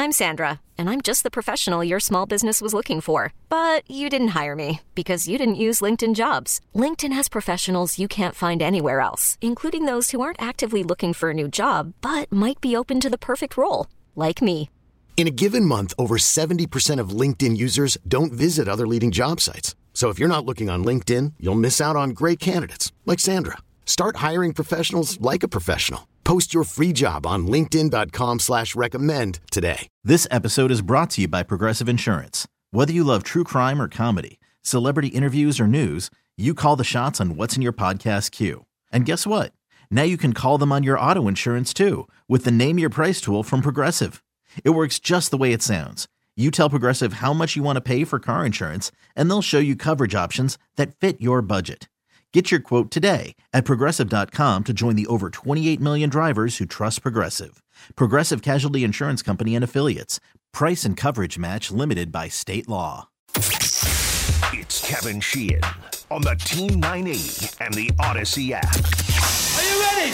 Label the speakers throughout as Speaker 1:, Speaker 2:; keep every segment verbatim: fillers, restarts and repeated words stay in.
Speaker 1: I'm Sandra, and I'm just the professional your small business was looking for. But you didn't hire me because you didn't use LinkedIn Jobs. LinkedIn has professionals you can't find anywhere else, including those who aren't actively looking for a new job, but might be open to the perfect role, like me.
Speaker 2: In a given month, over seventy percent of LinkedIn users don't visit other leading job sites. So if you're not looking on LinkedIn, you'll miss out on great candidates like Sandra. Start hiring professionals like a professional. Post your free job on linkedin.com slash recommend today.
Speaker 3: This episode is brought to you by Progressive Insurance. Whether you love true crime or comedy, celebrity interviews or news, you call the shots on what's in your podcast queue. And guess what? Now you can call them on your auto insurance too with the Name Your Price tool from Progressive. It works just the way it sounds. You tell Progressive how much you want to pay for car insurance, and they'll show you coverage options that fit your budget. Get your quote today at Progressive dot com to join the over twenty-eight million drivers who trust Progressive. Progressive Casualty Insurance Company and Affiliates. Price and coverage match limited by state law.
Speaker 4: It's Kevin Sheehan on the Team nine eighty and the Odyssey app.
Speaker 5: Are you ready?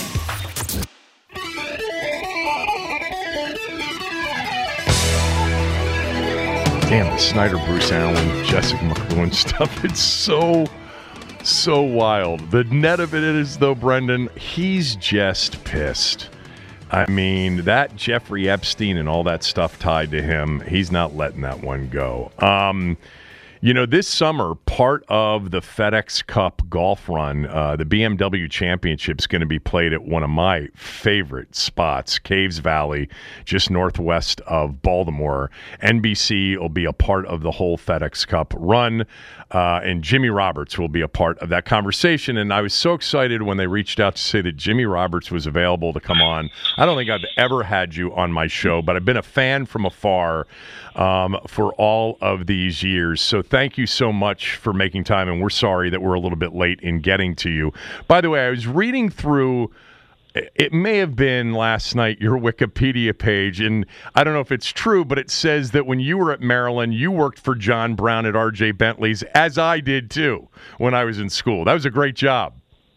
Speaker 6: Damn, the Snyder, Bruce Allen, Jessica McLuhan stuff. It's so... So wild. The net of it is, though, Brendan, he's just pissed. I mean, that Jeffrey Epstein and all that stuff tied to him, he's not letting that one go. Um, you know, this summer, part of the FedEx Cup golf run, uh, the B M W Championship is going to be played at one of my favorite spots, Caves Valley, just northwest of Baltimore. N B C will be a part of the whole FedEx Cup run. Uh, and Jimmy Roberts will be a part of that conversation. And I was so excited when they reached out to say that Jimmy Roberts was available to come on. I don't think I've ever had you on my show, but I've been a fan from afar um, for all of these years. So thank you so much for making time, and we're sorry that we're a little bit late in getting to you. By the way, I was reading through... It may have been last night, your Wikipedia page, and I don't know if it's true, but it says that when you were at Maryland, you worked for John Brown at R J Bentley's, as I did too, when I was in school. That was a great job.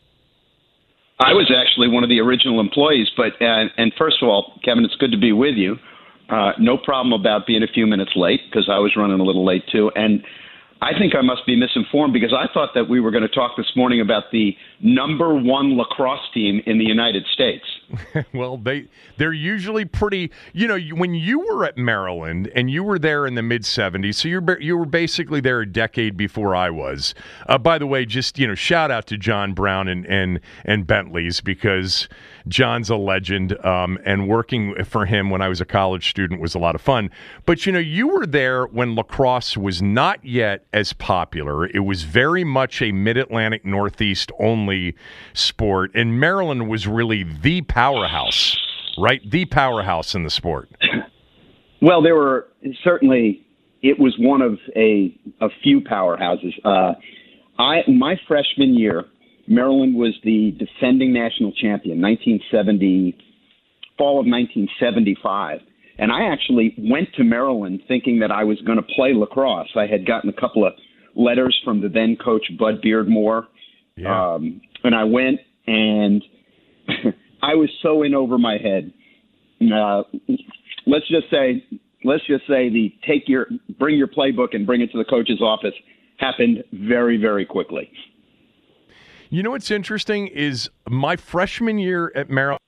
Speaker 7: I was actually one of the original employees, but and, and first of all, Kevin, it's good to be with you. Uh, no problem about being a few minutes late, because I was running a little late too. And I think I must be misinformed, because I thought that we were going to talk this morning about the number one lacrosse team in the United States.
Speaker 6: Well, they, they're usually pretty, you know, when you were at Maryland and you were there in the mid seventies, so you're, you were basically there a decade before I was. Uh, by the way, just, you know, shout out to John Brown and, and, and Bentley's, because John's a legend, um, and working for him when I was a college student was a lot of fun. But, you know, you were there when lacrosse was not yet as popular. It was very much a Mid-Atlantic Northeast only sport, and Maryland was really the powerhouse, right? The powerhouse in the sport.
Speaker 7: Well, there were certainly, it was one of a, a few powerhouses. Uh, I my freshman year, Maryland was the defending national champion, nineteen seventy, fall of nineteen seventy-five. And I actually went to Maryland thinking that I was going to play lacrosse. I had gotten a couple of letters from the then coach, Bud Beardmore.
Speaker 6: Yeah.
Speaker 7: Um, and I went, and I was so in over my head. Uh, let's just say, let's just say the take your, bring your playbook and bring it to the coach's office happened very, very quickly.
Speaker 6: You know what's interesting is my freshman year at Maryland,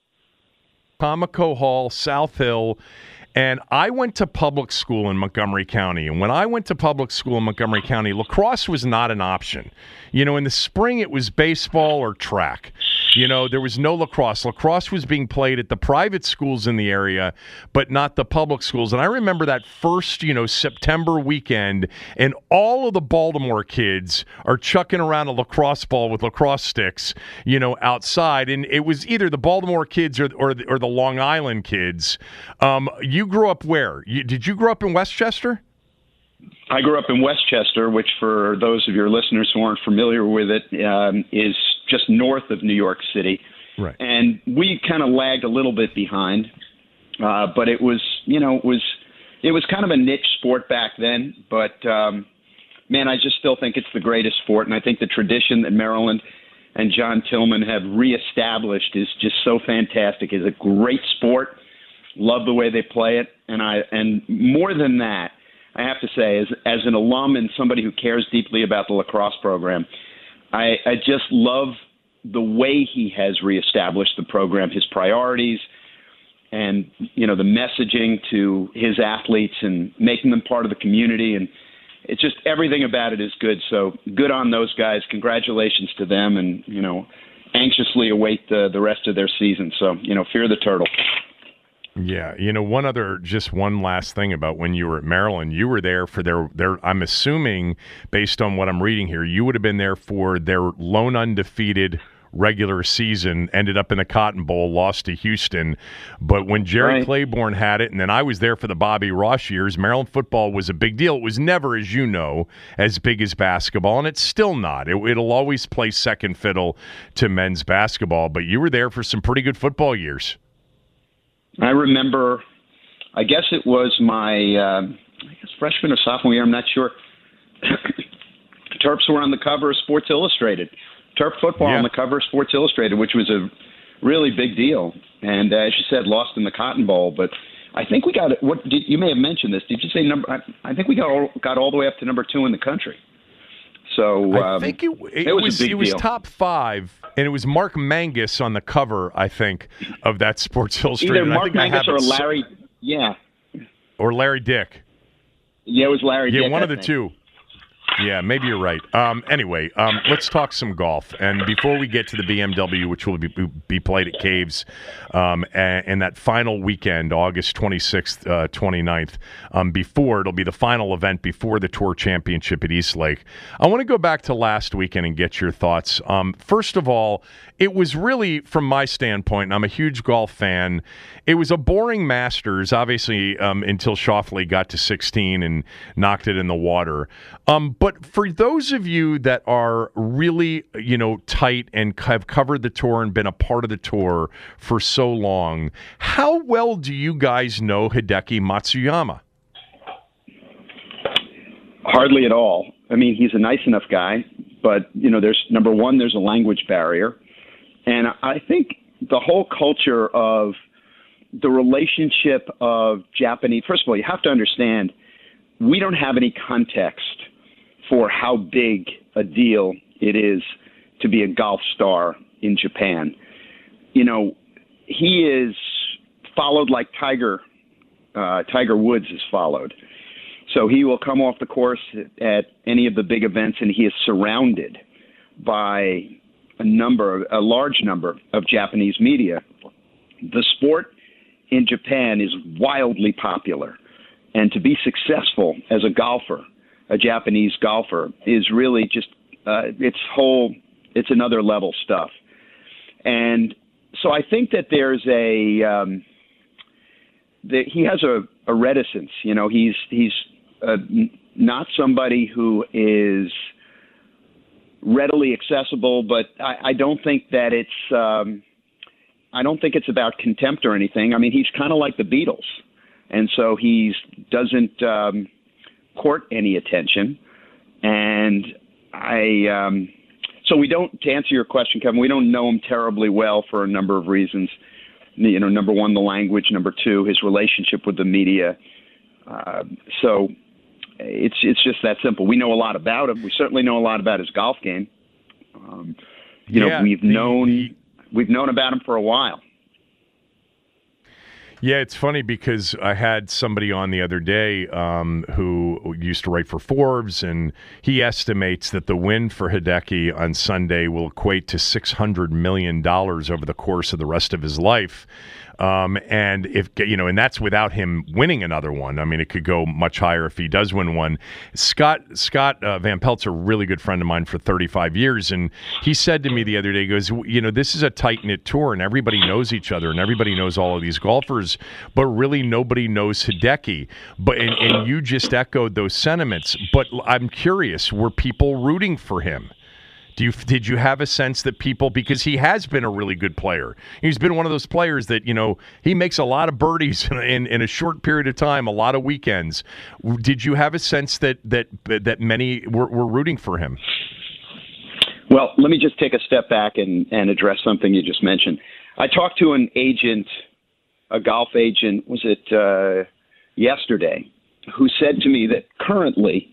Speaker 6: Comico Hall, South Hill, and I went to public school in Montgomery County. And when I went to public school in Montgomery County, lacrosse was not an option. You know, in the spring, it was baseball or track. You know, there was no lacrosse. Lacrosse was being played at the private schools in the area, but not the public schools. And I remember that first, you know, September weekend, and all of the Baltimore kids are chucking around a lacrosse ball with lacrosse sticks, you know, outside. And it was either the Baltimore kids or or the, or the Long Island kids. Um, you grew up where? You, did you grow up in Westchester?
Speaker 7: I grew up in Westchester, which for those of your listeners who aren't familiar with it, um, is just north of New York City.
Speaker 6: Right.
Speaker 7: And we kind of lagged a little bit behind, uh, but it was, you know, it was, it was kind of a niche sport back then. But, um, man, I just still think it's the greatest sport. And I think the tradition that Maryland and John Tillman have reestablished is just so fantastic. It's a great sport. love the way they play it, and I and more than that, I have to say, as as an alum and somebody who cares deeply about the lacrosse program, I, I just love the way he has reestablished the program, his priorities, and you know the messaging to his athletes and making them part of the community, and it's just everything about it is good. So good on those guys. Congratulations to them, and you know anxiously await the the rest of their season. So you know fear the turtle.
Speaker 6: Yeah, you know, one other, just one last thing about when you were at Maryland. You were there for their, their, I'm assuming, based on what I'm reading here, you would have been there for their lone undefeated regular season, ended up in the Cotton Bowl, lost to Houston. But when Jerry
Speaker 7: right.
Speaker 6: Claiborne had it, and then I was there for the Bobby Ross years, Maryland football was a big deal. It was never, as you know, as big as basketball, and it's still not. It, it'll always play second fiddle to men's basketball, but you were there for some pretty good football years.
Speaker 7: I remember, I guess it was my uh, I guess freshman or sophomore year, I'm not sure. Terps were on the cover of Sports Illustrated. Terp football
Speaker 6: yeah.
Speaker 7: on the cover of Sports Illustrated, which was a really big deal. And uh, as you said, lost in the Cotton Bowl. But I think we got it. What did, you may have mentioned this. Did you say number? I, I think we got all, got all the way up to number two in the country. So um,
Speaker 6: I think it, it,
Speaker 7: it was,
Speaker 6: was
Speaker 7: a big
Speaker 6: it was
Speaker 7: deal.
Speaker 6: top five, and it was Mark Mangus on the cover, I think, of that Sports Illustrated.
Speaker 7: Either Mark
Speaker 6: I think
Speaker 7: Mangus
Speaker 6: I
Speaker 7: or
Speaker 6: it,
Speaker 7: Larry. Yeah.
Speaker 6: Or Larry Dick.
Speaker 7: Yeah, it was Larry
Speaker 6: Yeah,
Speaker 7: Dick,
Speaker 6: one
Speaker 7: I
Speaker 6: of the
Speaker 7: think.
Speaker 6: two. Yeah, maybe you're right. Um, anyway, um, let's talk some golf. And before we get to the B M W, which will be, be played at Caves, um, and, and that final weekend, August twenty-sixth, uh, twenty-ninth, um, before, it'll be the final event before the Tour Championship at East Lake. I want to go back to last weekend and get your thoughts. Um, first of all, it was really, from my standpoint, and I'm a huge golf fan, it was a boring Masters, obviously, um, until Schauffele got to sixteen and knocked it in the water. Um, but for those of you that are really, you know, tight and have covered the tour and been a part of the tour for so long, how well do you guys know Hideki Matsuyama?
Speaker 7: Hardly at all. I mean, he's a nice enough guy, but, you know, there's, number one, there's a language barrier. And I think the whole culture of the relationship of Japanese, first of all, you have to understand, we don't have any context for how big a deal it is to be a golf star in Japan. You know, he is followed like Tiger, uh, Tiger Woods is followed. So he will come off the course at any of the big events, and he is surrounded by a number, a large number of Japanese media. The sport in Japan is wildly popular, and to be successful as a golfer, a Japanese golfer, is really just uh, it's whole. It's another level stuff, and so I think that there's a um, that he has a, a reticence. You know, he's he's uh, not somebody who is readily accessible, but I, I don't think that it's um, I don't think it's about contempt or anything. I mean, he's kind of like the Beatles, and so he doesn't um, court any attention. And I, um, so we don't, to answer your question, Kevin, we don't know him terribly well for a number of reasons. You know, number one, the language. Number two, his relationship with the media. Uh, so it's it's just that simple. We know a lot about him. We certainly know a lot about his golf game. Um, you
Speaker 6: yeah,
Speaker 7: know, we've
Speaker 6: the,
Speaker 7: known
Speaker 6: the,
Speaker 7: we've known about him for a while.
Speaker 6: Yeah, it's funny because I had somebody on the other day um, who used to write for Forbes, and he estimates that the win for Hideki on Sunday will equate to six hundred million dollars over the course of the rest of his life. Um, and if you know, and that's without him winning another one. I mean, it could go much higher if he does win one. Scott Scott uh, Van Pelt's a really good friend of mine for thirty-five years, and he said to me the other day, he goes, you know, this is a tight knit tour, and everybody knows each other, and everybody knows all of these golfers, but really nobody knows Hideki. But and, and you just echoed those sentiments. But I'm curious, were people rooting for him? Do you, did you have a sense that people, because he has been a really good player, he's been one of those players that, you know, he makes a lot of birdies in, in, in a short period of time, a lot of weekends. Did you have a sense that that that many were, were rooting for him?
Speaker 7: Well, let me just take a step back and, and address something you just mentioned. I talked to an agent a golf agent, was it uh, yesterday, who said to me that currently,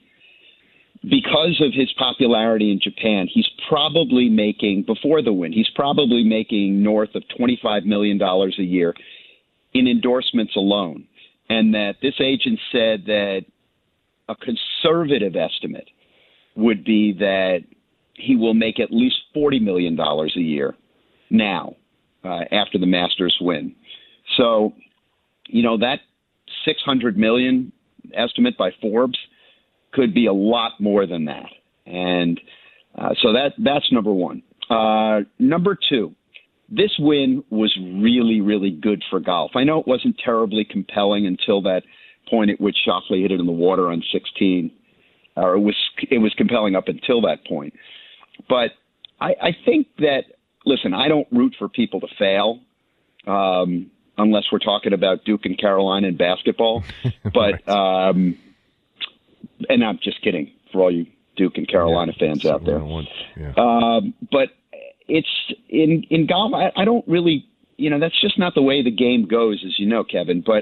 Speaker 7: because of his popularity in Japan, he's probably making, before the win, he's probably making north of twenty-five million dollars a year in endorsements alone. And that this agent said that a conservative estimate would be that he will make at least forty million dollars a year now uh, after the Masters win. So, you know, that six hundred million dollars estimate by Forbes could be a lot more than that. And uh, so that that's number one. Uh, number two, this win was really, really good for golf. I know it wasn't terribly compelling until that point at which Schauffele hit it in the water on sixteen, or it was it was compelling up until that point. But I, I think that, listen, I don't root for people to fail, um, unless we're talking about Duke and Carolina in basketball. But
Speaker 6: right.
Speaker 7: um, and I'm just kidding for all you Duke and Carolina yeah, fans out there.
Speaker 6: Yeah.
Speaker 7: Um, but it's in in golf. I, I don't really, you know, that's just not the way the game goes, as you know, Kevin. But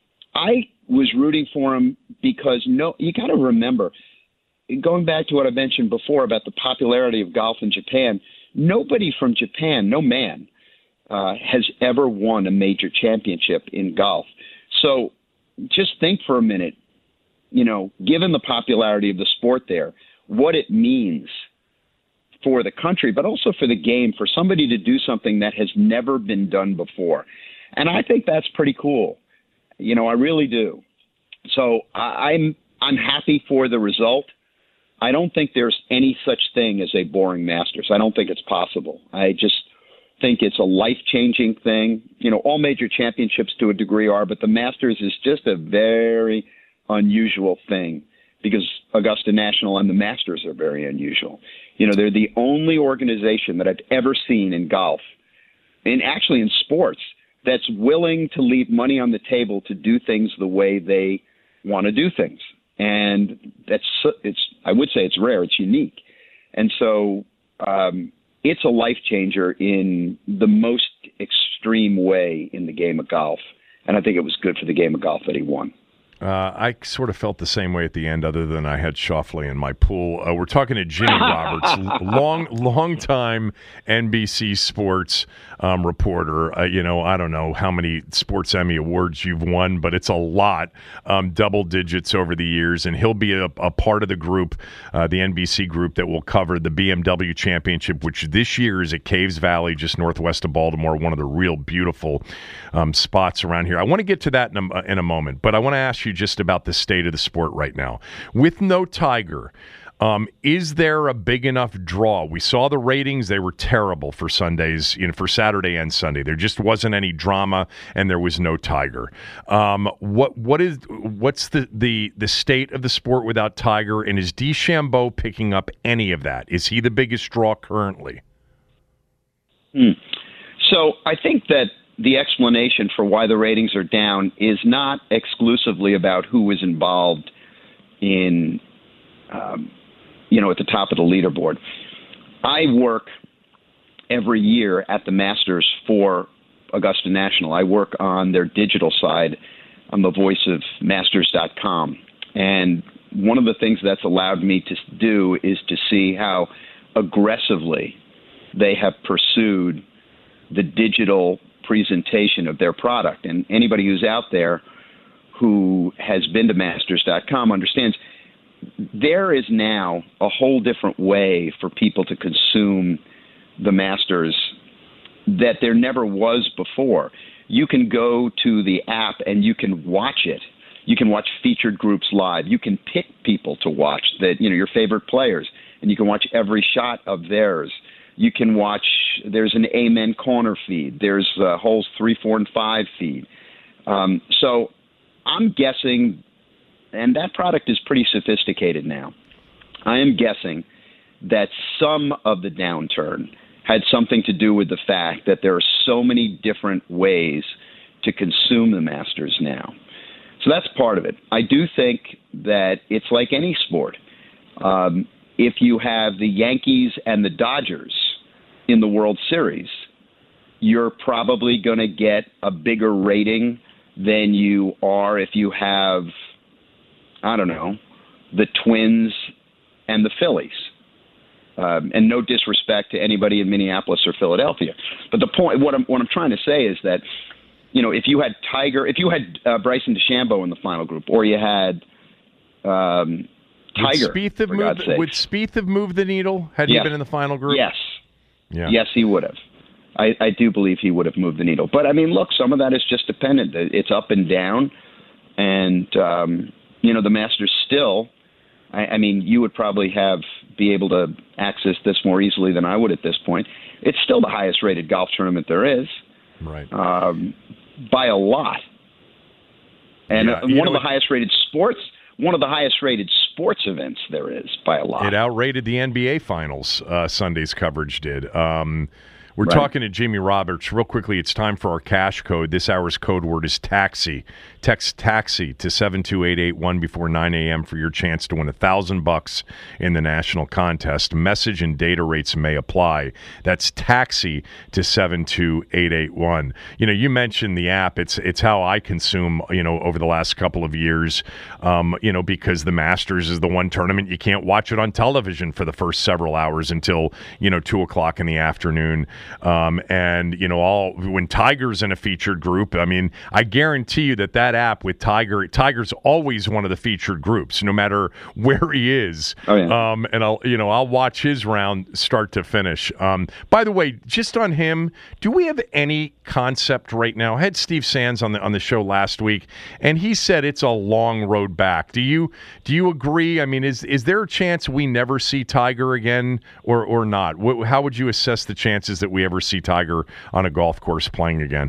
Speaker 7: I was rooting for him because no, you got to remember, going back to what I mentioned before about the popularity of golf in Japan, nobody from Japan, no man, uh, has ever won a major championship in golf. So just think for a minute, you know, given the popularity of the sport there, what it means for the country, but also for the game, for somebody to do something that has never been done before. And I think that's pretty cool. You know, I really do. So I, I'm I'm happy for the result. I don't think there's any such thing as a boring Masters. I don't think it's possible. I just think it's a life-changing thing. You know, all major championships to a degree are, but the Masters is just a very unusual thing because Augusta National and the Masters are very unusual. You know, they're the only organization that I've ever seen in golf, and actually in sports, that's willing to leave money on the table to do things the way they want to do things. And that's, it's, I would say it's rare, it's unique. And so um, it's a life changer in the most extreme way in the game of golf. And I think it was good for the game of golf that he won.
Speaker 6: Uh, I sort of felt the same way at the end, other than I had Schauffele in my pool. Uh, we're talking to Jimmy Roberts, long, long time N B C Sports um, reporter. Uh, you know, I don't know how many Sports Emmy Awards you've won, but it's a lot, um, double digits over the years. And he'll be a, a part of the group, uh, the N B C group that will cover the B M W Championship, which this year is at Caves Valley, just northwest of Baltimore, one of the real beautiful um, spots around here. I want to get to that in a, in a moment, but I want to ask you just about the state of the sport right now. With no Tiger, um, is there a big enough draw? We saw the ratings. They were terrible for Sundays, you know, for Saturday and Sunday. There just wasn't any drama, and there was no Tiger. Um, what what is what's the, the, the state of the sport without Tiger, and is DeChambeau picking up any of that? Is he the biggest draw currently?
Speaker 7: Hmm. So I think that the explanation for why the ratings are down is not exclusively about who was involved in, um, you know, at the top of the leaderboard. I work every year at the Masters for Augusta National. I work on their digital side. I'm the voice of Masters dot com. And one of the things that's allowed me to do is to see how aggressively they have pursued the digital presentation of their product. And anybody who's out there who has been to Masters dot com understands there is now a whole different way for people to consume the Masters that there never was before. You can go to the app and you can watch it. You can watch featured groups live. You can pick people to watch, that, you know, your favorite players, and you can watch every shot of theirs. You can watch, there's an Amen Corner feed. There's uh, holes three, four, and five feed. Um, so I'm guessing, and that product is pretty sophisticated now, I am guessing that some of the downturn had something to do with the fact that there are so many different ways to consume the Masters now. So that's part of it. I do think that it's like any sport. Um, if you have the Yankees and the Dodgers in the World Series, you're probably going to get a bigger rating than you are if you have, I don't know, the Twins and the Phillies. Um, and no disrespect to anybody in Minneapolis or Philadelphia. But the point, what I'm, what I'm trying to say is that, you know, if you had Tiger, if you had uh, Bryson DeChambeau in the final group, or you had um, Tiger,
Speaker 6: would Spieth have
Speaker 7: for
Speaker 6: moved,
Speaker 7: God's sake.
Speaker 6: Would Spieth have moved the needle had
Speaker 7: yes.
Speaker 6: he been in the final group?
Speaker 7: Yes.
Speaker 6: Yeah.
Speaker 7: Yes, he would have. I, I do believe he would have moved the needle. But, I mean, look, some of that is just dependent. It's up and down. And, um, you know, the Masters still, I, I mean, you would probably have be able to access this more easily than I would at this point. It's still the highest rated golf tournament there is.
Speaker 6: Right.
Speaker 7: Um, by a lot. And
Speaker 6: yeah,
Speaker 7: one
Speaker 6: know,
Speaker 7: of the
Speaker 6: it,
Speaker 7: highest rated sports, one of the highest rated sports events there is by a lot.
Speaker 6: It outrated the N B A Finals, uh, Sunday's coverage did. Um, we're
Speaker 7: right.
Speaker 6: talking to Jamie Roberts. Real quickly, it's time for our cash code. This hour's code word is taxi. Text taxi to seven two eight eight one before nine a.m. for your chance to win a thousand bucks in the national contest. Message and data rates may apply. That's taxi to seven two eight eight one. You know, you mentioned the app. It's it's how I consume, you know, over the last couple of years, um, you know, because the Masters is the one tournament you can't watch it on television for the first several hours until, you know, two o'clock in the afternoon. Um, and, you know, all when Tiger's in a featured group, I mean, I guarantee you that that app with Tiger, Tiger's always one of the featured groups, no matter where he is.
Speaker 7: Oh, yeah.
Speaker 6: Um, and I'll, you know, I'll watch his round start to finish. Um, by the way, just on him, do we have any concept right now? I had Steve Sands on the on the show last week, and he said it's a long road back. Do you do you agree? I mean, is is there a chance we never see Tiger again, or or not? What, how would you assess the chances that we ever see Tiger on a golf course playing again?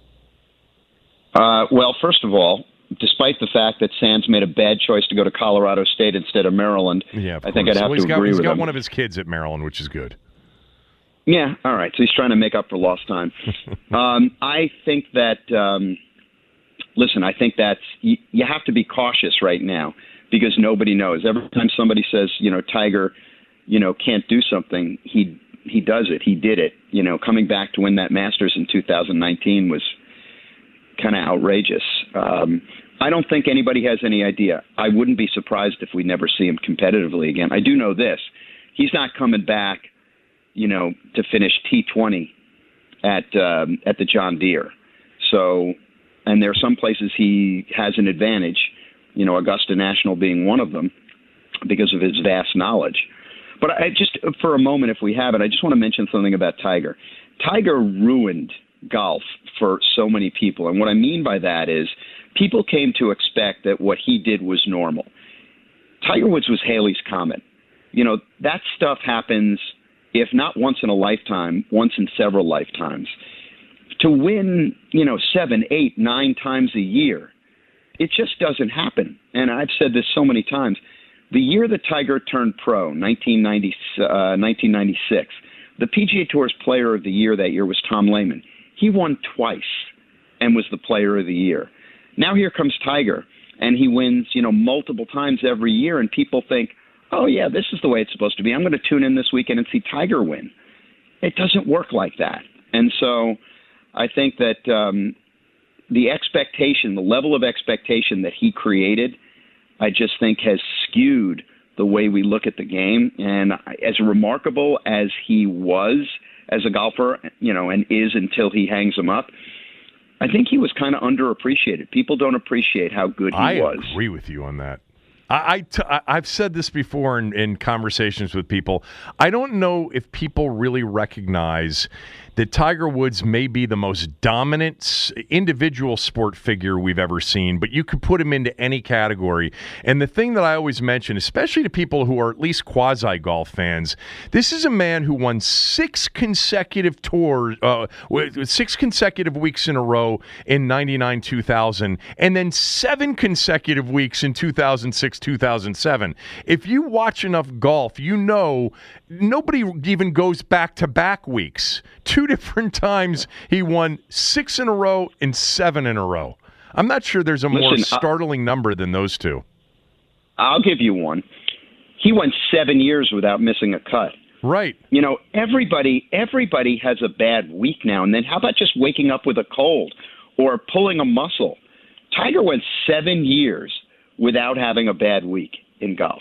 Speaker 7: Uh, well, first of all, despite the fact that Sands made a bad choice to go to Colorado State instead of Maryland,
Speaker 6: yeah, of
Speaker 7: I think
Speaker 6: course.
Speaker 7: I'd have
Speaker 6: well,
Speaker 7: to
Speaker 6: got,
Speaker 7: agree
Speaker 6: he's
Speaker 7: with
Speaker 6: got
Speaker 7: him.
Speaker 6: one of his kids at Maryland, which is good.
Speaker 7: Yeah, all right. So he's trying to make up for lost time. um, I think that, um, listen, I think that's, you, you have to be cautious right now because nobody knows. Every time somebody says, you know, Tiger, you know, can't do something, he he does it. He did it. You know, coming back to win that Masters in two thousand nineteen was kind of outrageous. Um, I don't think anybody has any idea. I wouldn't be surprised if we never see him competitively again. I do know this. He's not coming back, you know, to finish T twenty at um, at the John Deere. So, and there are some places he has an advantage, you know, Augusta National being one of them because of his vast knowledge. But I just, for a moment, if we have it, I just want to mention something about Tiger. Tiger ruined golf for so many people. And what I mean by that is people came to expect that what he did was normal. Tiger Woods was Halley's Comet. You know, that stuff happens, if not once in a lifetime, once in several lifetimes. To win, you know, seven, eight, nine times a year, it just doesn't happen. And I've said this so many times. The year that Tiger turned pro, nineteen ninety, uh, nineteen ninety-six, the P G A Tour's Player of the Year that year was Tom Lehman. He won twice and was the Player of the Year. Now here comes Tiger, and he wins, you know, multiple times every year, and people think, oh, yeah, this is the way it's supposed to be. I'm going to tune in this weekend and see Tiger win. It doesn't work like that. And so I think that um, the expectation, the level of expectation that he created, I just think has skewed the way we look at the game. And as remarkable as he was as a golfer, you know, and is until he hangs him up, I think he was kind of underappreciated. People don't appreciate how good he
Speaker 6: I
Speaker 7: was.
Speaker 6: I agree with you on that. I, I t- I've said this before in, in conversations with people. I don't know if people really recognize that Tiger Woods may be the most dominant individual sport figure we've ever seen, but you could put him into any category. And the thing that I always mention, especially to people who are at least quasi-golf fans, this is a man who won six consecutive tours, uh, six consecutive weeks in a row in ninety-nine two thousand, and then seven consecutive weeks in two thousand six two thousand seven. If you watch enough golf, you know nobody even goes back-to-back weeks. Two different times he won six in a row and seven in a row. I'm not sure there's a
Speaker 7: Listen,
Speaker 6: more startling number than those two.
Speaker 7: I'll give you one. He went seven years without missing a cut.
Speaker 6: Right.
Speaker 7: You know, everybody everybody has a bad week now and then. How about just waking up with a cold or pulling a muscle? Tiger went seven years without having a bad week in golf.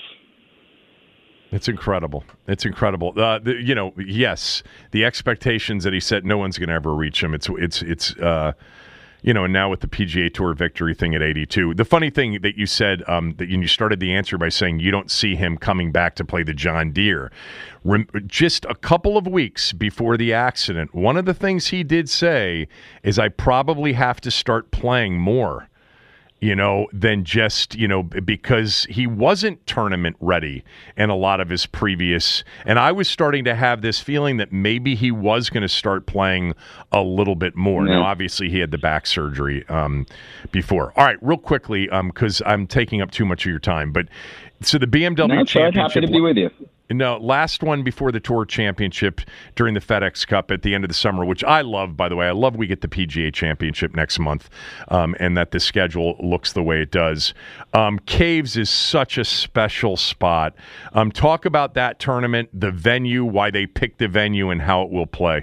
Speaker 6: It's incredible. It's incredible. Uh, the, you know, yes, the expectations that he set, no one's going to ever reach them. It's, it's, it's, uh, you know, and now with the P G A Tour victory thing at eighty-two. The funny thing that you said, um, that you started the answer by saying you don't see him coming back to play the John Deere. Rem- just a couple of weeks before the accident, one of the things he did say is, I probably have to start playing more. You know, than just, you know, because he wasn't tournament ready in a lot of his previous. And I was starting to have this feeling that maybe he was going to start playing a little bit more. Yeah. Now, obviously, he had the back surgery um, before. All right, real quickly, because um, I'm taking up too much of your time. But so the B M W
Speaker 7: no,
Speaker 6: Championship.
Speaker 7: Happy to be with you.
Speaker 6: No, last one before the Tour Championship during the FedEx Cup at the end of the summer, which I love, by the way. I love we get the P G A Championship next month, um, and that the schedule looks the way it does. Um, Caves is such a special spot. Um, talk about that tournament, the venue, why they picked the venue, and how it will play.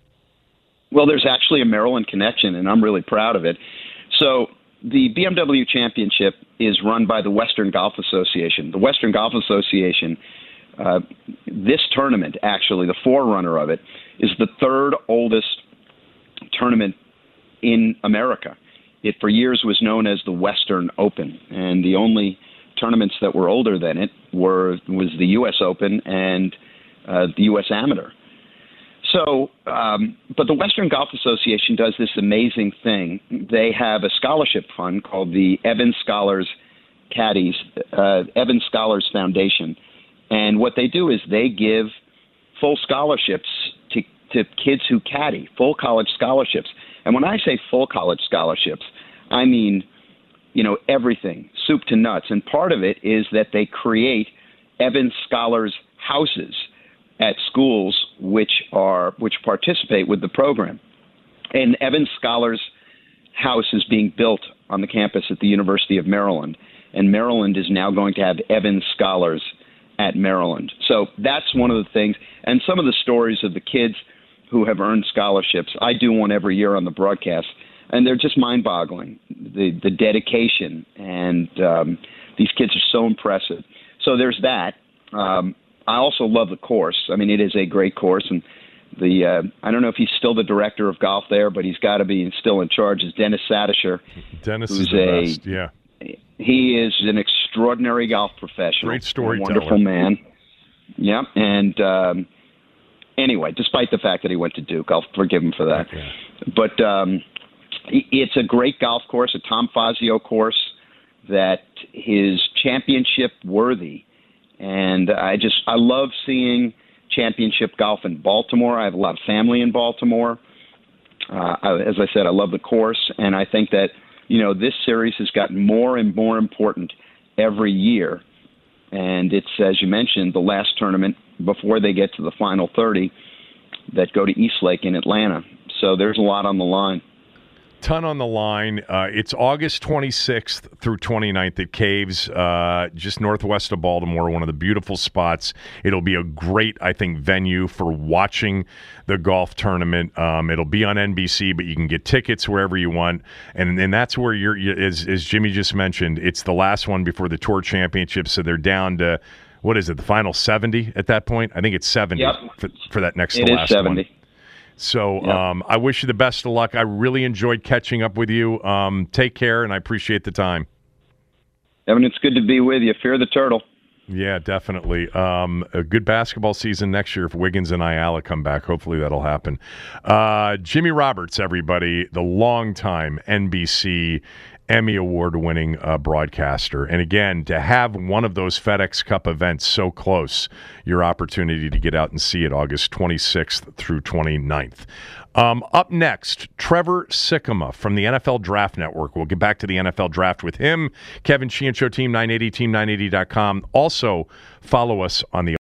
Speaker 7: Well, there's actually a Maryland connection, and I'm really proud of it. So the B M W Championship is run by the Western Golf Association. The Western Golf Association, Uh, this tournament, actually, the forerunner of it, is the third oldest tournament in America. It, for years, was known as the Western Open, and the only tournaments that were older than it were was the U S Open and uh, the U S Amateur. So, um, but the Western Golf Association does this amazing thing. They have a scholarship fund called the Evans Scholars Caddies, uh, Evans Scholars Foundation. And what they do is they give full scholarships to, to kids who caddy, full college scholarships. And when I say full college scholarships, I mean, you know, everything, soup to nuts. And part of it is that they create Evans Scholars houses at schools which are which participate with the program. And Evans Scholars house is being built on the campus at the University of Maryland. And Maryland is now going to have Evans Scholars at Maryland. So that's one of the things. And some of the stories of the kids who have earned scholarships, I do one every year on the broadcast, and they're just mind-boggling, the the dedication. And um, these kids are so impressive. So there's that. Um, I also love the course. I mean, it is a great course. And the uh, I don't know if he's still the director of golf there, but he's got to be still in charge, is Dennis Sadisher.
Speaker 6: Dennis is the a, best, yeah.
Speaker 7: He is an extraordinary golf professional.
Speaker 6: Great storyteller.
Speaker 7: Wonderful man. Yeah. And um, anyway, despite the fact that he went to Duke, I'll forgive him for that.
Speaker 6: Okay.
Speaker 7: But um, it's a great golf course, a Tom Fazio course that is championship worthy. And I just, I love seeing championship golf in Baltimore. I have a lot of family in Baltimore. Uh, I, as I said, I love the course. And I think that, you know, this series has gotten more and more important every year. And it's, as you mentioned, the last tournament before they get to the final thirty that go to Eastlake in Atlanta. So there's a lot on the line.
Speaker 6: Ton on the line. Uh, it's August twenty-sixth through twenty-ninth at Caves, uh, just northwest of Baltimore, one of the beautiful spots. It'll be a great, I think, venue for watching the golf tournament. Um, it'll be on N B C, but you can get tickets wherever you want. And, and that's where you're, you, as, as Jimmy just mentioned, it's the last one before the Tour Championship, so they're down to, what is it, the final seventy at that point? I think it's seventy
Speaker 7: yep.
Speaker 6: for, for that next
Speaker 7: it
Speaker 6: to last
Speaker 7: is seventy.
Speaker 6: One. So
Speaker 7: yep.
Speaker 6: um, I wish you the best of luck. I really enjoyed catching up with you. Um, take care, and I appreciate the time.
Speaker 7: Evan, it's good to be with you. Fear the turtle.
Speaker 6: Yeah, definitely. Um, a good basketball season next year if Wiggins and Ayala come back. Hopefully that'll happen. Uh, Jimmy Roberts, everybody, the longtime N B C Emmy Award-winning uh, broadcaster. And again, to have one of those FedEx Cup events so close, your opportunity to get out and see it August twenty-sixth through twenty-ninth. Um, up next, Trevor Sikkema from the N F L Draft Network. We'll get back to the N F L Draft with him. Kevin Sheehan Show, Team nine eighty, team nine eighty dot com. Also, follow us on the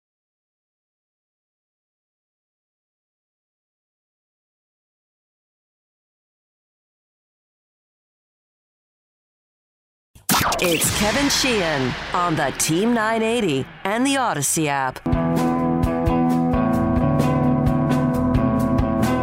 Speaker 5: It's Kevin Sheehan on the Team nine eighty and the Odyssey app.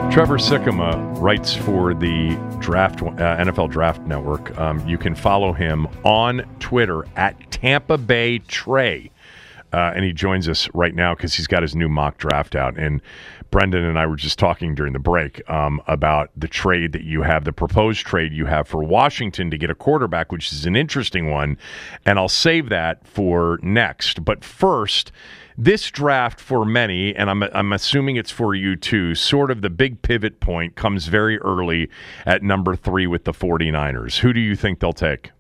Speaker 6: Trevor Sikkema writes for the Draft uh, N F L Draft Network. Um, you can follow him on Twitter at Tampa Bay Trey. Uh, and he joins us right now because he's got his new mock draft out. And Brendan and I were just talking during the break um, about the trade that you have, the proposed trade you have for Washington to get a quarterback, which is an interesting one. And I'll save that for next. But first, this draft for many, and I'm I'm assuming it's for you too, sort of the big pivot point comes very early at number three with the 49ers. Who do you think they'll take?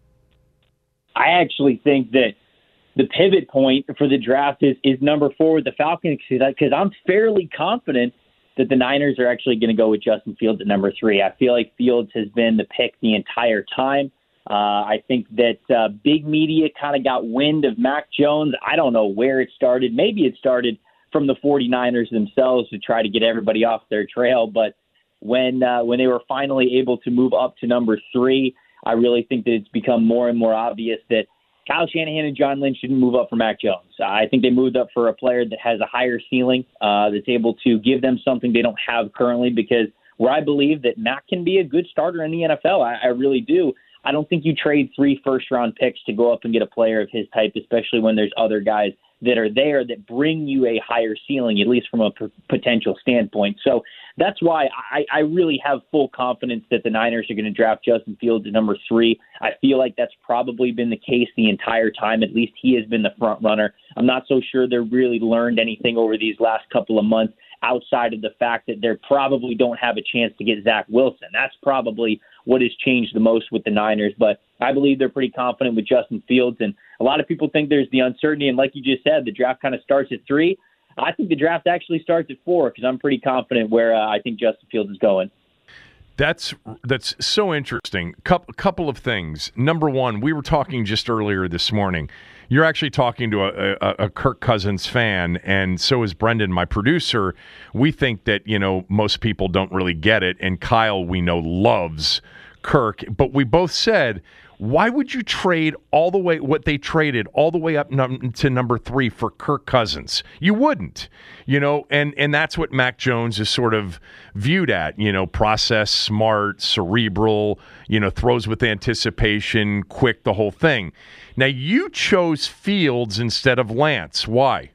Speaker 5: I actually think that the pivot point for the draft is, is number four with the Falcons, because I'm fairly confident that the Niners are actually going to go with Justin Fields at number three. I feel like Fields has been the pick the entire time. Uh, I think that uh, big media kind of got wind of Mac Jones. I don't know where it started. Maybe it started from the 49ers themselves to try to get everybody off their trail. But when uh, when they were finally able to move up to number three, I really think that it's become more and more obvious that Kyle Shanahan and John Lynch didn't move up for Mac Jones. I think they moved up for a player that has a higher ceiling, uh, that's able to give them something they don't have currently, because where I believe that Mac can be a good starter in the N F L, I, I really do. I don't think you trade three first-round picks to go up and get a player of his type, especially when there's other guys that are there that bring you a higher ceiling, at least from a p- potential standpoint. So that's why I, I really have full confidence that the Niners are going to draft Justin Fields at number three. I feel like that's probably been the case the entire time. At least he has been the front runner. I'm not so sure they've really learned anything over these last couple of months outside of the fact that they probably don't have a chance to get Zach Wilson. That's probably what has changed the most with the Niners. But I believe they're pretty confident with Justin Fields. And a lot of people think there's the uncertainty. And like you just said, the draft kind of starts at three. I think the draft actually starts at four because I'm pretty confident where uh, I think Justin Fields is going.
Speaker 6: That's that's so interesting. Couple couple of things. Number one, we were talking just earlier this morning. You're actually talking to a, a, a Kirk Cousins fan, and so is Brendan, my producer. We think that, you know, most people don't really get it, and Kyle, we know, loves Kirk. But we both said, why would you trade all the way, what they traded, all the way up num- to number three for Kirk Cousins? You wouldn't, you know, and, and that's what Mac Jones is sort of viewed at, you know, process, smart, cerebral, you know, throws with anticipation, quick, the whole thing. Now, you chose Fields instead of Lance. Why?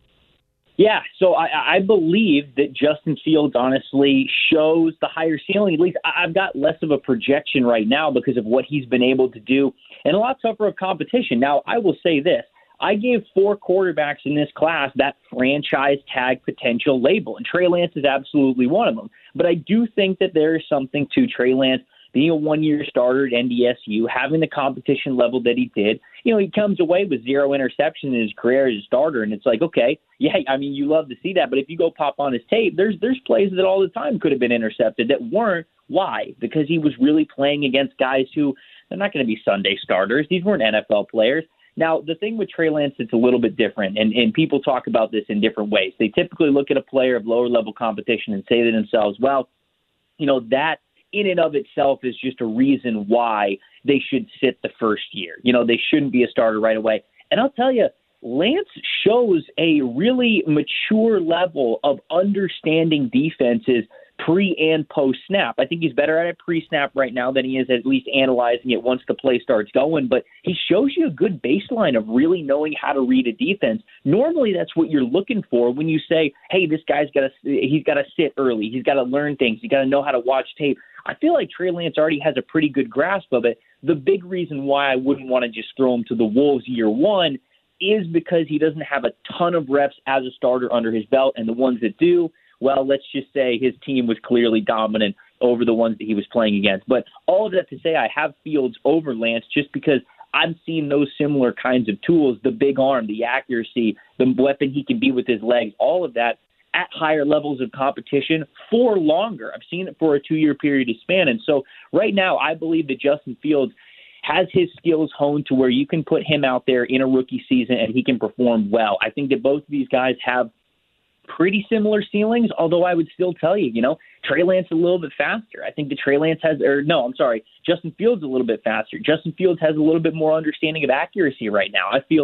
Speaker 5: Yeah, so I, I believe that Justin Fields honestly shows the higher ceiling. At least I've got less of a projection right now because of what he's been able to do and a lot tougher of competition. Now, I will say this. I gave four quarterbacks in this class that franchise tag potential label, and Trey Lance is absolutely one of them. But I do think that there is something to Trey Lance being a one-year starter at N D S U, having the competition level that he did. You know, he comes away with zero interception in his career as a starter, and it's like, okay, yeah, I mean, you love to see that, but if you go pop on his tape, there's there's plays that all the time could have been intercepted that weren't. Why? Because he was really playing against guys who, they're not going to be Sunday starters. These weren't N F L players. Now, the thing with Trey Lance, it's a little bit different, and, and people talk about this in different ways. They typically look at a player of lower-level competition and say to themselves, well, you know, that in and of itself is just a reason why they should sit the first year. You know, they shouldn't be a starter right away. And I'll tell you, Lance shows a really mature level of understanding defenses pre and post snap. I think he's better at it pre-snap right now than he is at least analyzing it once the play starts going, but he shows you a good baseline of really knowing how to read a defense. Normally that's what you're looking for when you say, hey, this guy's got to, he's got to sit early. He's got to learn things. He's got to know how to watch tape. I feel like Trey Lance already has a pretty good grasp of it. The big reason why I wouldn't want to just throw him to the Wolves year one is because he doesn't have a ton of reps as a starter under his belt, and the ones that do, well, let's just say his team was clearly dominant over the ones that he was playing against. But all of that to say, I have Fields over Lance just because I'm seeing those similar kinds of tools, the big arm, the accuracy, the weapon he can be with his legs, all of that at higher levels of competition for longer. I've seen it for a two-year period of span. And so right now I believe that Justin Fields has his skills honed to where you can put him out there in a rookie season and he can perform well. I think that both of these guys have pretty similar ceilings, although I would still tell you, you know, Trey Lance a little bit faster. I think that Trey Lance has, or no, I'm sorry, Justin Fields a little bit faster. Justin Fields has a little bit more understanding of accuracy right now. I feel like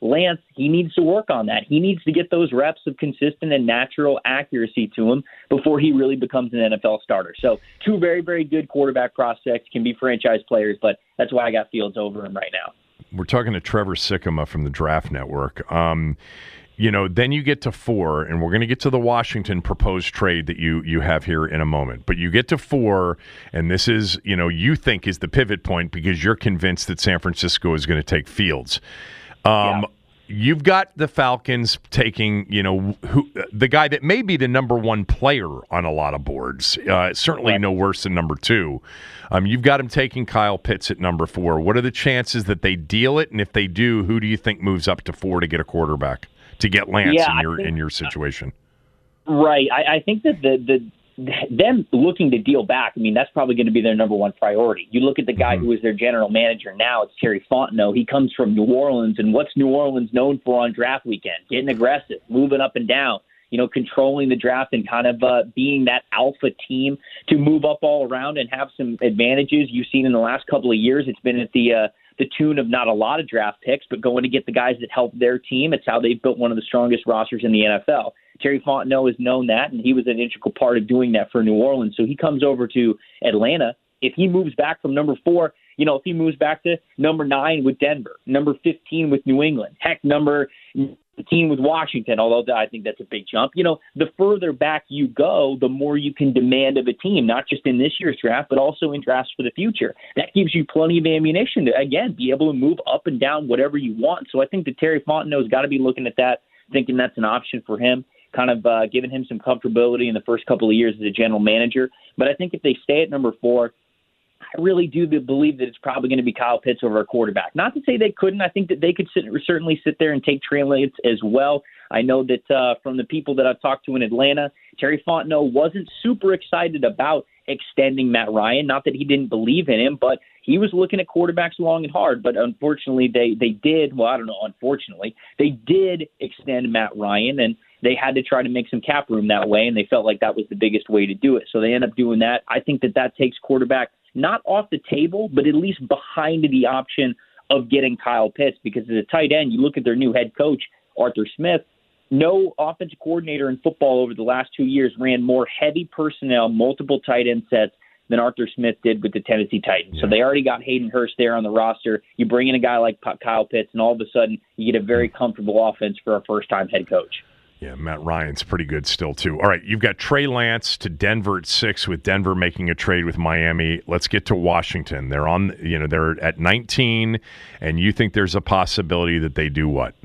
Speaker 5: Lance, he needs to work on that. He needs to get those reps of consistent and natural accuracy to him before he really becomes an N F L starter. So two very, very good quarterback prospects, can be franchise players, but that's why I got Fields over him right now.
Speaker 6: We're talking to Trevor Sikkema from the Draft Network. Um, you know, then you get to four, and we're going to get to the Washington proposed trade that you you have here in a moment. But you get to four, and this is, you know, you think is the pivot point because you're convinced that San Francisco is going to take Fields. Um, yeah. You've got the Falcons taking, you know, who the guy that may be the number one player on a lot of boards, uh, certainly yeah. no worse than number two. Um, you've got him taking Kyle Pitts at number four. What are the chances that they deal it? And if they do, who do you think moves up to four to get a quarterback, to get Lance
Speaker 5: yeah,
Speaker 6: in your
Speaker 5: think,
Speaker 6: in your situation?
Speaker 5: Right. I, I think that the the them looking to deal back, I mean, that's probably going to be their number one priority. You look at the guy mm-hmm. who is their general manager now, it's Terry Fontenot. He comes from New Orleans, and what's New Orleans known for on draft weekend? Getting aggressive, moving up and down, you know, controlling the draft and kind of uh, being that alpha team to move up all around and have some advantages. You've seen in the last couple of years, it's been at the uh, the tune of not a lot of draft picks, but going to get the guys that help their team. It's how they've built one of the strongest rosters in the N F L. Terry Fontenot has known that, and he was an integral part of doing that for New Orleans. So he comes over to Atlanta. If he moves back from number four, you know, if he moves back to number nine with Denver, number fifteen with New England, heck, number fifteen with Washington, although I think that's a big jump. You know, the further back you go, the more you can demand of a team, not just in this year's draft, but also in drafts for the future. That gives you plenty of ammunition to, again, be able to move up and down whatever you want. So I think that Terry Fontenot's got to be looking at that, thinking that's an option for him, kind of uh, giving him some comfortability in the first couple of years as a general manager. But I think if they stay at number four, I really do believe that it's probably going to be Kyle Pitts over a quarterback. Not to say they couldn't. I think that they could sit, certainly sit there and take Trey Lance as well. I know that uh, from the people that I've talked to in Atlanta, Terry Fontenot wasn't super excited about extending Matt Ryan. Not that he didn't believe in him, but he was looking at quarterbacks long and hard. But unfortunately, they, they did, well, I don't know, unfortunately, they did extend Matt Ryan, and they had to try to make some cap room that way, and they felt like that was the biggest way to do it. So they end up doing that. I think that that takes quarterback not off the table, but at least behind the option of getting Kyle Pitts, because as a tight end, you look at their new head coach, Arthur Smith. No offensive coordinator in football over the last two years ran more heavy personnel, multiple tight end sets than Arthur Smith did with the Tennessee Titans. Yeah. So they already got Hayden Hurst there on the roster. You bring in a guy like Kyle Pitts, and all of a sudden you get a very comfortable offense for a first-time head coach.
Speaker 6: Yeah, Matt Ryan's pretty good still, too. All right, you've got Trey Lance to Denver at six, with Denver making a trade with Miami. Let's get to Washington. They're on, you know, they're at nineteen, and you think there's a possibility that they do what?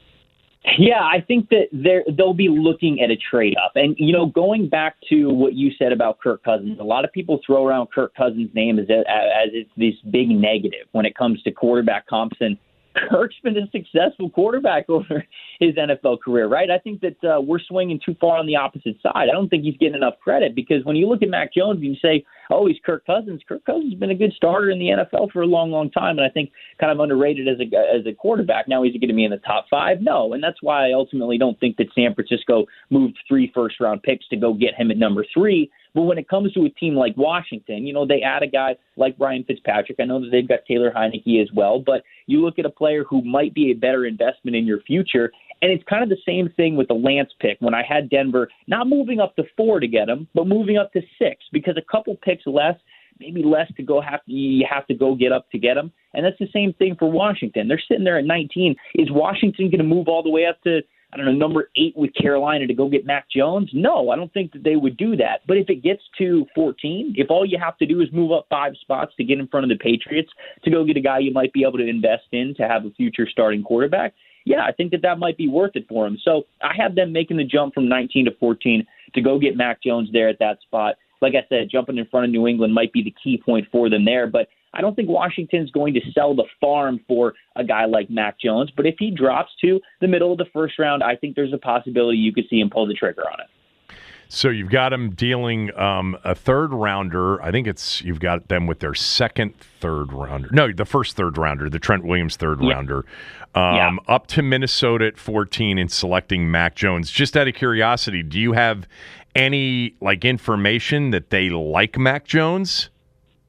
Speaker 5: Yeah, I think that they're, they'll be looking at a trade-up. And, you know, going back to what you said about Kirk Cousins, a lot of people throw around Kirk Cousins' name as, as it's this big negative when it comes to quarterback comps, and Kirk's been a successful quarterback over his N F L career, right? I think that uh, we're swinging too far on the opposite side. I don't think he's getting enough credit, because when you look at Mac Jones and you say, oh, he's Kirk Cousins, Kirk Cousins has been a good starter in the N F L for a long, long time, and I think kind of underrated as a, as a quarterback. Now, is he going to be in the top five? No, and that's why I ultimately don't think that San Francisco moved three first-round picks to go get him at number three. But when it comes to a team like Washington, you know, they add a guy like Ryan Fitzpatrick. I know that they've got Taylor Heineke as well, but you look at a player who might be a better investment in your future, and it's kind of the same thing with the Lance pick when I had Denver not moving up to four to get him, but moving up to six, because a couple picks less, maybe less to go have to, you have to go get up to get him. And that's the same thing for Washington. They're sitting there at nineteen. Is Washington going to move all the way up to, I don't know, number eight with Carolina to go get Mac Jones? No, I don't think that they would do that. But if it gets to fourteen, if all you have to do is move up five spots to get in front of the Patriots to go get a guy you might be able to invest in to have a future starting quarterback, yeah, I think that that might be worth it for him. So I have them making the jump from nineteen to fourteen to go get Mac Jones there at that spot. Like I said, jumping in front of New England might be the key point for them there, but I don't think Washington's going to sell the farm for a guy like Mac Jones. But if he drops to the middle of the first round, I think there's a possibility you could see him pull the trigger on it.
Speaker 6: So you've got them dealing um, a third rounder. I think it's you've got them with their second third rounder. No, the first third rounder, the Trent Williams third yeah. rounder, um, yeah. up to Minnesota at fourteen and selecting Mac Jones. Just out of curiosity, do you have any like information that they like Mac Jones?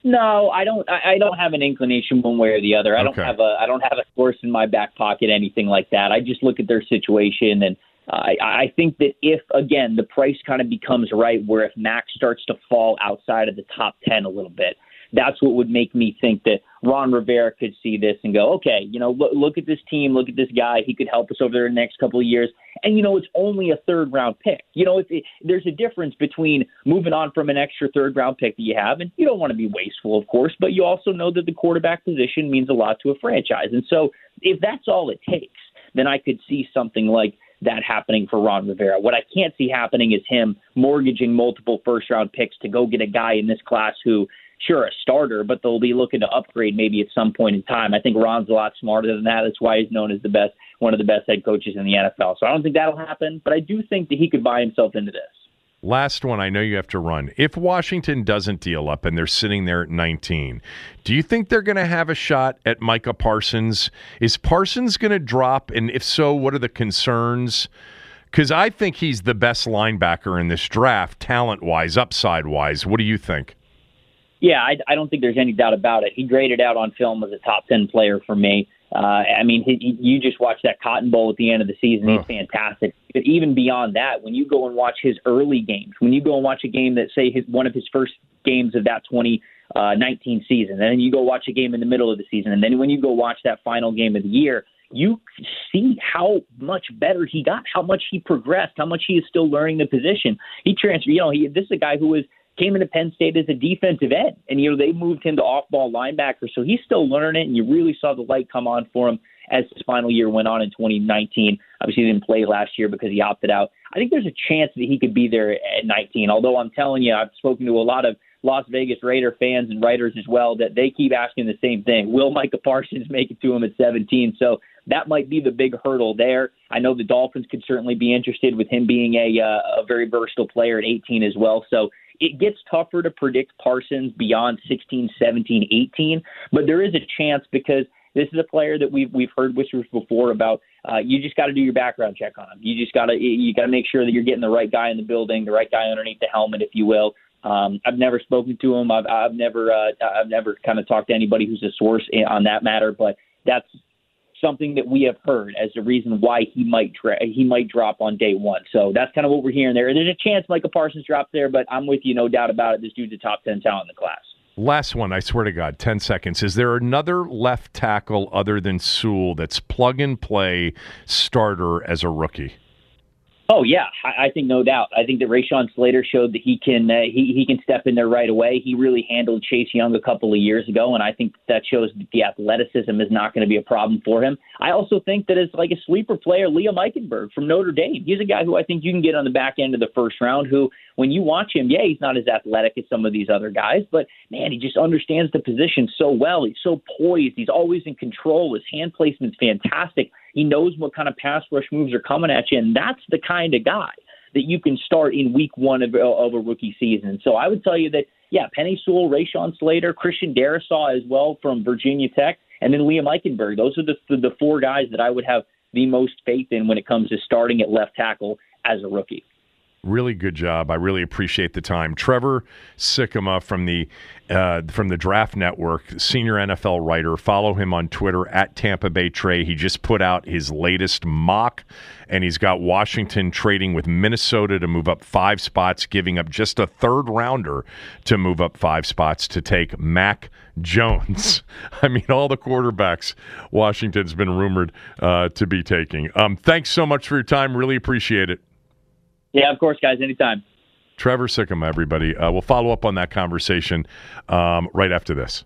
Speaker 5: No, I don't. I I don't have an inclination one way or the other. I don't
Speaker 6: Okay.
Speaker 5: have a. I don't have a source in my back pocket, anything like that. I just look at their situation, and uh, I, I think that if again the price kind of becomes right, where if Max starts to fall outside of the top ten a little bit, that's what would make me think that Ron Rivera could see this and go, okay, you know, look, look at this team, look at this guy. He could help us over the next couple of years. And, you know, it's only a third round pick. You know, it's, it, there's a difference between moving on from an extra third round pick that you have. And you don't want to be wasteful, of course, but you also know that the quarterback position means a lot to a franchise. And so if that's all it takes, then I could see something like that happening for Ron Rivera. What I can't see happening is him mortgaging multiple first round picks to go get a guy in this class who, sure, a starter, but they'll be looking to upgrade maybe at some point in time. I think Ron's a lot smarter than that. That's why he's known as the best, one of the best head coaches in the N F L. So I don't think that'll happen, but I do think that he could buy himself into this.
Speaker 6: Last one, I know you have to run. If Washington doesn't deal up and they're sitting there at nineteen, do you think they're going to have a shot at Micah Parsons? Is Parsons going to drop? And if so, what are the concerns? Because I think he's the best linebacker in this draft, talent-wise, upside-wise. What do you think?
Speaker 5: Yeah, I, I don't think there's any doubt about it. He graded out on film as a top ten player for me. Uh, I mean, he, he, you just watch that Cotton Bowl at the end of the season. He's
Speaker 6: oh.
Speaker 5: fantastic. But even beyond that, when you go and watch his early games, when you go and watch a game that, say, his, one of his first games of that twenty nineteen season, and then you go watch a game in the middle of the season, and then when you go watch that final game of the year, you see how much better he got, how much he progressed, how much he is still learning the position. He transferred. You know, he, this is a guy who was came into Penn State as a defensive end, and, you know, they moved him to off-ball linebacker, so he's still learning it, and you really saw the light come on for him as his final year went on in twenty nineteen. Obviously, he didn't play last year because he opted out. I think there's a chance that he could be there at nineteen, although I'm telling you, I've spoken to a lot of Las Vegas Raider fans and writers as well that they keep asking the same thing. Will Micah Parsons make it to him at seventeen? So that might be the big hurdle there. I know the Dolphins could certainly be interested with him being a, uh, a very versatile player at eighteen as well. So it gets tougher to predict Parsons beyond sixteen, seventeen, eighteen, but there is a chance because this is a player that we've we've heard whispers before about. Uh, you just got to do your background check on him. You just got to you got to make sure that you're getting the right guy in the building, the right guy underneath the helmet, if you will. Um, I've never spoken to him. I've I've never uh, I've never kind of talked to anybody who's a source on that matter, but that's something that we have heard as the reason why he might tra- he might drop on day one. So that's kind of what we're hearing there. There's a chance Micah Parsons drops there, but I'm with you, no doubt about it. This dude's a top ten talent in the class.
Speaker 6: Last one, I swear to God, ten seconds. Is there another left tackle other than Sewell that's plug-and-play starter as a rookie?
Speaker 5: Oh, yeah, I, I think no doubt. I think that Rashawn Slater showed that he can uh, he, he can step in there right away. He really handled Chase Young a couple of years ago, and I think that shows that the athleticism is not going to be a problem for him. I also think that it's like a sleeper player, Liam Eichenberg from Notre Dame. He's a guy who I think you can get on the back end of the first round who, when you watch him, yeah, he's not as athletic as some of these other guys, but, man, he just understands the position so well. He's so poised. He's always in control. His hand placement's fantastic. He knows what kind of pass rush moves are coming at you, and that's the kind of guy that you can start in week one of, of a rookie season. So I would tell you that, yeah, Penei Sewell, Rashawn Slater, Christian Darrisaw as well from Virginia Tech, and then Liam Eichenberg. Those are the, the four guys that I would have the most faith in when it comes to starting at left tackle as a rookie.
Speaker 6: Really good job. I really appreciate the time. Trevor Sikkema from the uh, from the Draft Network, senior N F L writer. Follow him on Twitter at Tampa Bay Trey. He just put out his latest mock, and he's got Washington trading with Minnesota to move up five spots, giving up just a third rounder to move up five spots to take Mac Jones. I mean, all the quarterbacks Washington's been rumored uh, to be taking. Um, thanks so much for your time. Really appreciate it.
Speaker 5: Yeah, of course, guys. Anytime.
Speaker 6: Trevor Sikkema, everybody. Uh, we'll follow up on that conversation um, right after this.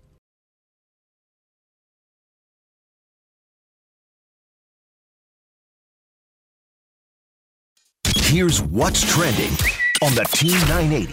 Speaker 4: Here's what's trending on the Team nine eighty.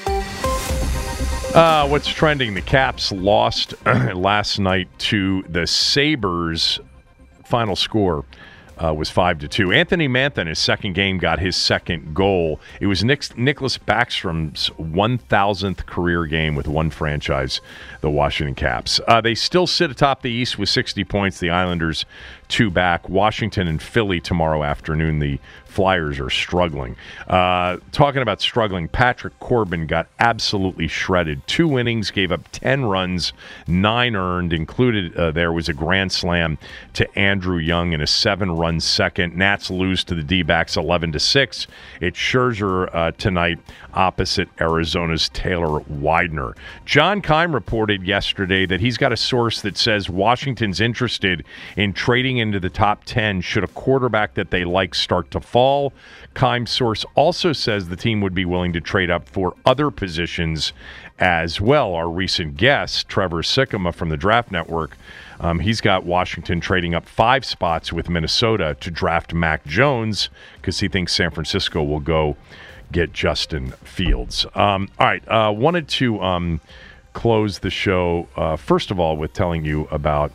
Speaker 6: Uh, what's trending? The Caps lost last night to the Sabres. Final score, uh, was five to two. Anthony Manthan, his second game, got his second goal. It was Nick, Nicholas Backstrom's one thousandth career game with one franchise, the Washington Caps. Uh, they still sit atop the East with sixty points. The Islanders two back. Washington and Philly tomorrow afternoon. The Flyers are struggling. Uh, talking about struggling, Patrick Corbin got absolutely shredded. Two innings, gave up ten runs, nine earned. Included uh, there was a grand slam to Andrew Young in a seven-run second. Nats lose to the D-backs eleven to six. It's Scherzer uh, tonight opposite Arizona's Taylor Widener. John Keim reported yesterday that he's got a source that says Washington's interested in trading into the top ten should a quarterback that they like start to fall. Keim's source also says the team would be willing to trade up for other positions as well. Our recent guest, Trevor Sikkema from the Draft Network, um, he's got Washington trading up five spots with Minnesota to draft Mac Jones because he thinks San Francisco will go get Justin Fields. Um, all right, uh, wanted to um, close the show, uh, first of all, with telling you about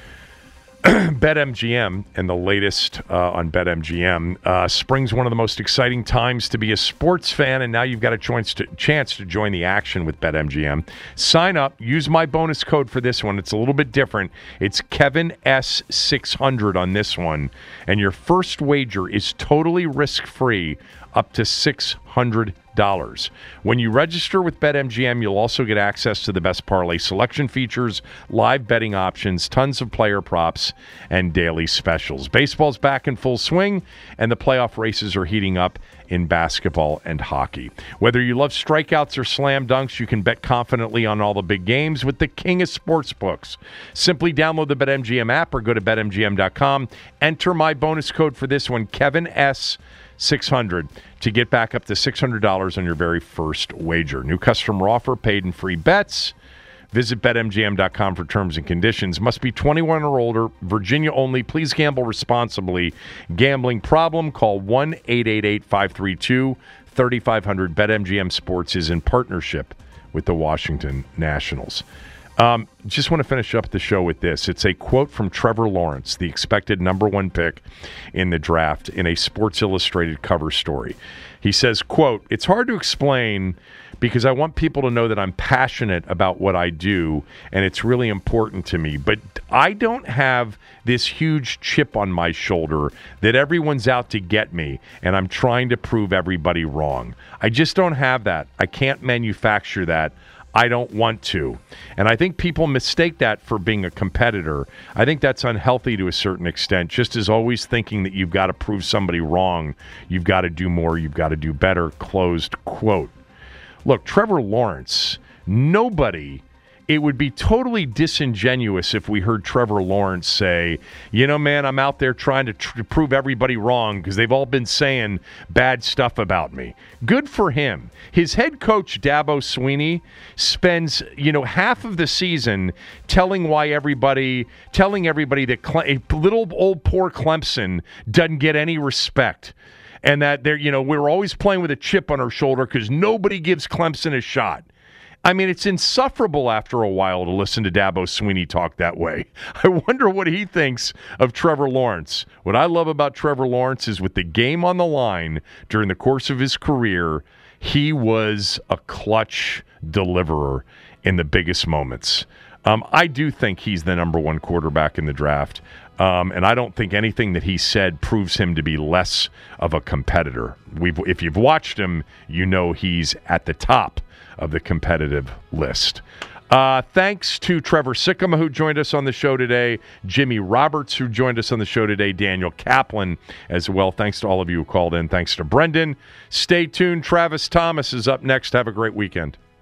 Speaker 6: BetMGM and the latest uh, on BetMGM. Uh, spring's one of the most exciting times to be a sports fan, and now you've got a chance to, chance to join the action with BetMGM. Sign up. Use my bonus code for this one. It's a little bit different. It's Kevin S six hundred on this one, and your first wager is totally risk-free up to six hundred dollars. When you register with BetMGM, you'll also get access to the best parlay selection features, live betting options, tons of player props, and daily specials. Baseball's back in full swing, and the playoff races are heating up in basketball and hockey. Whether you love strikeouts or slam dunks, you can bet confidently on all the big games with the king of sportsbooks. Simply download the BetMGM app or go to bet M G M dot com. Enter my bonus code for this one, Kevin S six hundred, to get back up to six hundred dollars on your very first wager. New customer offer, paid and free bets. Visit bet M G M dot com for terms and conditions. Must be twenty-one or older. Virginia only. Please gamble responsibly. Gambling problem? Call one eight eight eight, five three two, three five zero zero. BetMGM Sports is in partnership with the Washington Nationals. Um, just want to finish up the show with this. It's a quote from Trevor Lawrence, the expected number one pick in the draft, in a Sports Illustrated cover story. He says, quote, "It's hard to explain because I want people to know that I'm passionate about what I do and it's really important to me. But I don't have this huge chip on my shoulder that everyone's out to get me and I'm trying to prove everybody wrong. I just don't have that. I can't manufacture that. I don't want to." And I think people mistake that for being a competitor. I think that's unhealthy to a certain extent, just as always thinking that you've got to prove somebody wrong. You've got to do more. You've got to do better. Closed quote. Look, Trevor Lawrence, nobody... It would be totally disingenuous if we heard Trevor Lawrence say, you know, man, I'm out there trying to tr- prove everybody wrong because they've all been saying bad stuff about me. Good for him. His head coach, Dabo Swinney, spends, you know, half of the season telling why everybody, telling everybody that Cle- little old poor Clemson doesn't get any respect. And that they're, you know, we're always playing with a chip on our shoulder because nobody gives Clemson a shot. I mean, it's insufferable after a while to listen to Dabo Swinney talk that way. I wonder what he thinks of Trevor Lawrence. What I love about Trevor Lawrence is with the game on the line during the course of his career, he was a clutch deliverer in the biggest moments. Um, I do think he's the number one quarterback in the draft, um, and I don't think anything that he said proves him to be less of a competitor. We've, if you've watched him, you know he's at the top of the competitive list. Uh, thanks to Trevor Sikkema, who joined us on the show today, Jimmy Roberts, who joined us on the show today, Daniel Kaplan as well. Thanks to all of you who called in. Thanks to Brendan. Stay tuned. Travis Thomas is up next. Have a great weekend.